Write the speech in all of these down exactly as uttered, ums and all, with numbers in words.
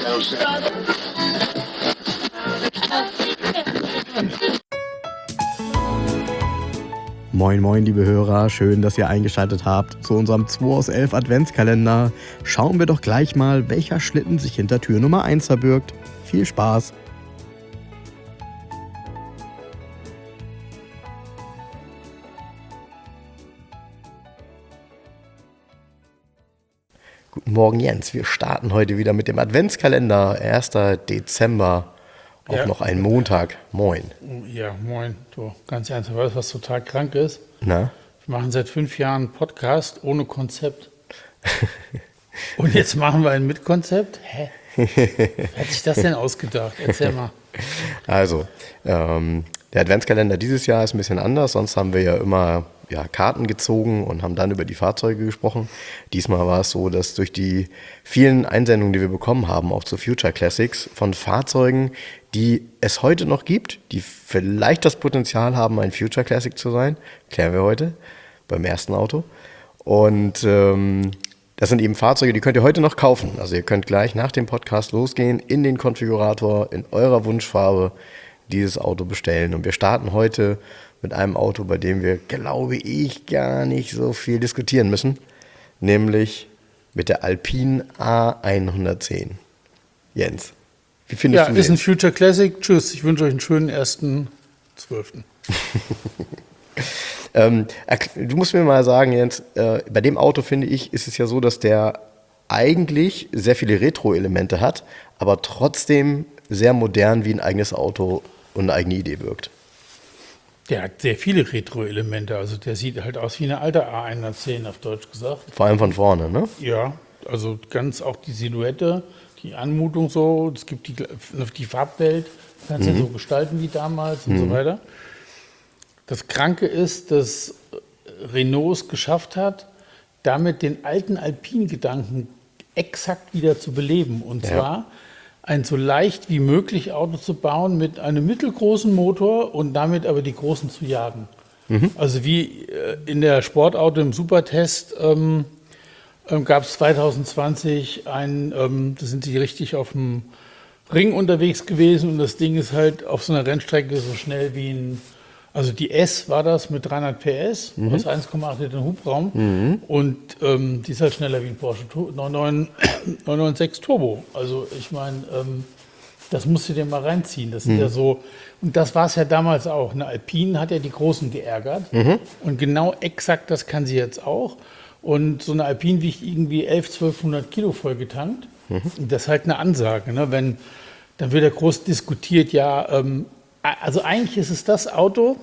Moin moin liebe Hörer, schön, dass ihr eingeschaltet habt zu unserem zwei aus elf Adventskalender. Schauen wir doch gleich mal, welcher Schlitten sich hinter Tür Nummer eins verbirgt. Viel Spaß! Guten Morgen Jens, wir starten heute wieder mit dem Adventskalender, erster Dezember, auch ja. Noch ein Montag. Moin. Ja, moin. Du, ganz ernsthaft, weißt du, was total krank ist? Na? Wir machen seit fünf Jahren einen Podcast ohne Konzept. Und jetzt machen wir einen mit Konzept? Hä? Wer hat sich das denn ausgedacht? Erzähl mal. Also, ähm, der Adventskalender dieses Jahr ist ein bisschen anders. Sonst haben wir ja immer ja, Karten gezogen und haben dann über die Fahrzeuge gesprochen. Diesmal war es so, dass durch die vielen Einsendungen, die wir bekommen haben, auch zu Future Classics, von Fahrzeugen, die es heute noch gibt, die vielleicht das Potenzial haben, ein Future Classic zu sein, klären wir heute beim ersten Auto. Und ähm, das sind eben Fahrzeuge, die könnt ihr heute noch kaufen. Also ihr könnt gleich nach dem Podcast losgehen, in den Konfigurator, in eurer Wunschfarbe dieses Auto bestellen. Und wir starten heute mit einem Auto, bei dem wir, glaube ich, gar nicht so viel diskutieren müssen, nämlich mit der Alpine A hundertzehn. Jens, wie findest ja, du den? Ja, ist ein Future Classic. Tschüss, ich wünsche euch einen schönen ersten zwölften ähm, du musst mir mal sagen, Jens, äh, bei dem Auto, finde ich, ist es ja so, dass der eigentlich sehr viele Retro-Elemente hat, aber trotzdem sehr modern wie ein eigenes Auto und eine eigene Idee wirkt. Der hat sehr viele Retro-Elemente, also der sieht halt aus wie eine alte A hundertzehn, auf Deutsch gesagt. Vor allem von vorne, ne? Ja, also ganz auch die Silhouette, die Anmutung so, es gibt die, die Farbwelt, kannst du mhm. ja so gestalten wie damals und mhm. so weiter. Das Kranke ist, dass Renault es geschafft hat, damit den alten Alpine-Gedanken exakt wieder zu beleben. Und ja. zwar ein so leicht wie möglich Auto zu bauen mit einem mittelgroßen Motor und damit aber die großen zu jagen. Mhm. Also wie in der Sportauto im Supertest ähm, ähm, gab es zwanzig zwanzig ein, ähm, da sind sie richtig auf dem Ring unterwegs gewesen und das Ding ist halt auf so einer Rennstrecke so schnell wie ein, also die S war das mit dreihundert P S, mhm. aus eins Komma acht Liter Hubraum mhm. und ähm, die ist halt schneller wie ein Porsche neun neun sechs Turbo. Also ich meine, ähm, das musst du dir mal reinziehen. Das sind mhm. ja so, und das war es ja damals auch. Eine Alpine hat ja die Großen geärgert mhm. und genau exakt das kann sie jetzt auch. Und so eine Alpine wiegt irgendwie elfhundert, zwölfhundert Kilo voll getankt. Mhm. Und das ist halt eine Ansage. Ne? Wenn, dann wird ja groß diskutiert, ja, ähm, also eigentlich ist es das Auto,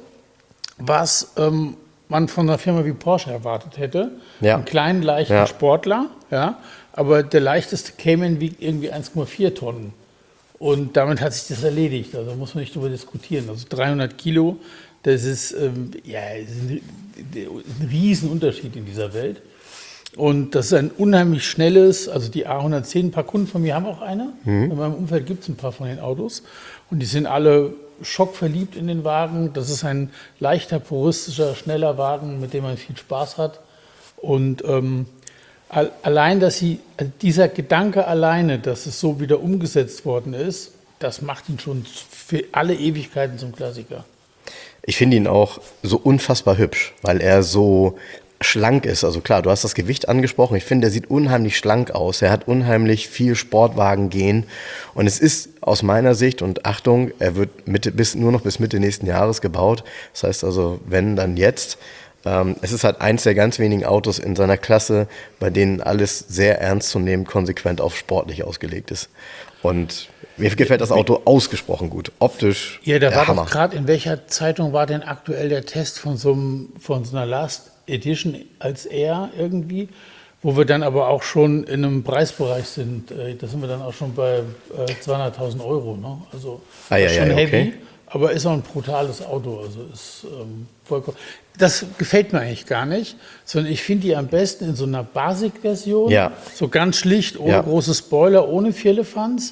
was ähm, man von einer Firma wie Porsche erwartet hätte. Ja. Einen kleinen, leichten ja. Sportler, ja, aber der leichteste Cayman wiegt irgendwie eins Komma vier Tonnen. Und damit hat sich das erledigt, also muss man nicht darüber diskutieren. Also dreihundert Kilo, das ist, ähm, ja, das ist ein, ein Riesenunterschied in dieser Welt. Und das ist ein unheimlich schnelles, also die A hundertzehn, ein paar Kunden von mir haben auch eine. Mhm. In meinem Umfeld gibt es ein paar von den Autos. Und die sind alle schockverliebt in den Wagen. Das ist ein leichter, puristischer, schneller Wagen, mit dem man viel Spaß hat. Und ähm, allein, dass sie, dieser Gedanke alleine, dass es so wieder umgesetzt worden ist, das macht ihn schon für alle Ewigkeiten zum Klassiker. Ich finde ihn auch so unfassbar hübsch, weil er so schlank ist. Also klar, du hast das Gewicht angesprochen. Ich finde, er sieht unheimlich schlank aus. Er hat unheimlich viel Sportwagen-Gen. Und es ist aus meiner Sicht, und Achtung, er wird Mitte, bis, nur noch bis Mitte nächsten Jahres gebaut. Das heißt also, wenn, dann jetzt. Ähm, es ist halt eins der ganz wenigen Autos in seiner Klasse, bei denen alles sehr ernst zu nehmen, konsequent auf sportlich ausgelegt ist. Und mir gefällt das Auto ausgesprochen gut. Optisch ja, da war Hammer. Doch gerade, in welcher Zeitung war denn aktuell der Test von so, einem, von so einer Last Edition als R irgendwie, wo wir dann aber auch schon in einem Preisbereich sind. Da sind wir dann auch schon bei zweihunderttausend Euro. Ne? Also ah, ja, schon ja, heavy, okay. Aber ist auch ein brutales Auto. Also ist ähm, vollkommen. Das gefällt mir eigentlich gar nicht, sondern ich finde die am besten in so einer Basic-Version, ja. so ganz schlicht, ohne ja. große Spoiler, ohne Firlefanz,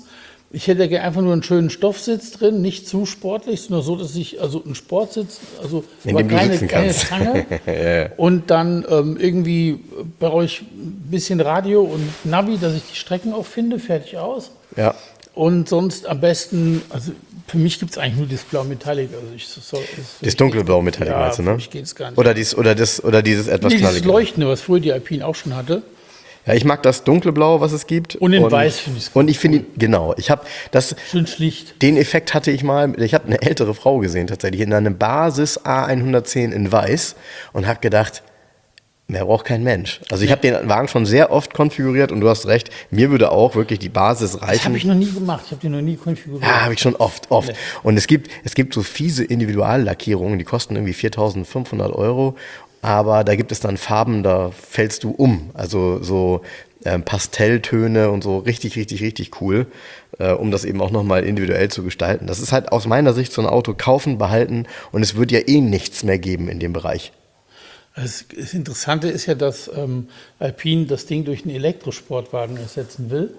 Ich hätte gerne einfach nur einen schönen Stoffsitz drin, nicht zu sportlich, sondern so, dass ich, also einen Sportsitz, also In aber dem du keine, sitzen keine kannst. Zange. Ja. Und dann ähm, irgendwie bei euch ein bisschen Radio und Navi, dass ich die Strecken auch finde, fertig aus. Ja. Und sonst am besten, also für mich gibt es eigentlich nur das Blau Metallic. Also ich, das, soll- das, Das dunkelblau Metallic ja, meinst du, für ne? mich geht's gar nicht. Oder, dies, oder, das, oder dieses etwas Nee, dieses knallige. Leuchtende, was früher die Alpine auch schon hatte. Ja, ich mag das dunkelblau, was es gibt. Und in weiß finde ich's Und ich finde, ihn- genau, ich habe das, Schön schlicht. den Effekt hatte ich mal, ich habe eine ältere Frau gesehen tatsächlich in einem Basis A hundertzehn in weiß und habe gedacht, mehr braucht kein Mensch. Also ich habe den Wagen schon sehr oft konfiguriert und du hast recht, mir würde auch wirklich die Basis Das reichen. habe ich noch nie gemacht. Ich habe die noch nie konfiguriert. Ja, habe ich schon oft, oft. Nee. Und es gibt, es gibt so fiese Individuallackierungen, die kosten irgendwie viertausendfünfhundert Euro, aber da gibt es dann Farben, da fällst du um. Also so ähm, Pastelltöne und so richtig, richtig, richtig cool, äh, um das eben auch nochmal individuell zu gestalten. Das ist halt aus meiner Sicht so ein Auto kaufen, behalten und es wird ja eh nichts mehr geben in dem Bereich. Das, das Interessante ist ja, dass ähm, Alpine das Ding durch einen Elektrosportwagen ersetzen will.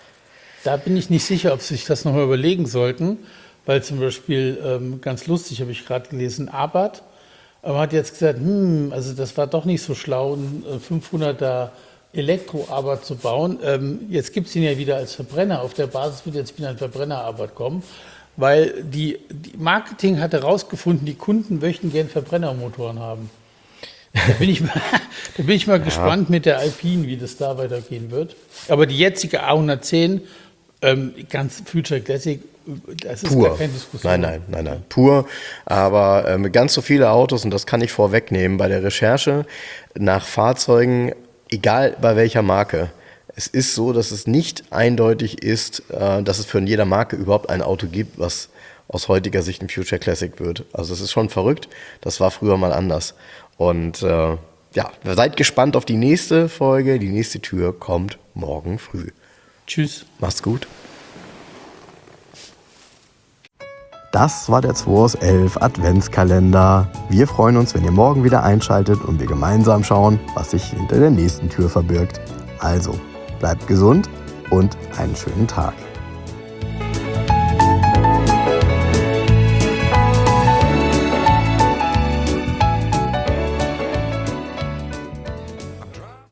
Da bin ich nicht sicher, ob sie sich das nochmal überlegen sollten, weil zum Beispiel, ähm, ganz lustig, habe ich gerade gelesen, Abarth ähm, hat jetzt gesagt, hm, also das war doch nicht so schlau, einen äh, fünfhunderter Elektro-Abarth zu bauen. Ähm, jetzt gibt es ihn ja wieder als Verbrenner. Auf der Basis wird jetzt wieder ein Verbrenner-Abarth kommen, weil die, die Marketing hat herausgefunden, die Kunden möchten gern Verbrennermotoren haben. Da bin ich mal, da bin ich mal ja. gespannt mit der Alpine, wie das da weitergehen wird. Aber die jetzige A hundertzehn, ähm, ganz Future Classic, das ist Pur. gar keine Diskussion. Nein, nein, nein, nein, pur. Aber ähm, ganz so viele Autos, und das kann ich vorwegnehmen, bei der Recherche nach Fahrzeugen, egal bei welcher Marke, es ist so, dass es nicht eindeutig ist, äh, dass es für jede Marke überhaupt ein Auto gibt, was aus heutiger Sicht ein Future Classic wird. Also es ist schon verrückt, das war früher mal anders. Und äh, ja, seid gespannt auf die nächste Folge. Die nächste Tür kommt morgen früh. Tschüss. Macht's gut. Das war der zwei aus elf Adventskalender. Wir freuen uns, wenn ihr morgen wieder einschaltet und wir gemeinsam schauen, was sich hinter der nächsten Tür verbirgt. Also, bleibt gesund und einen schönen Tag.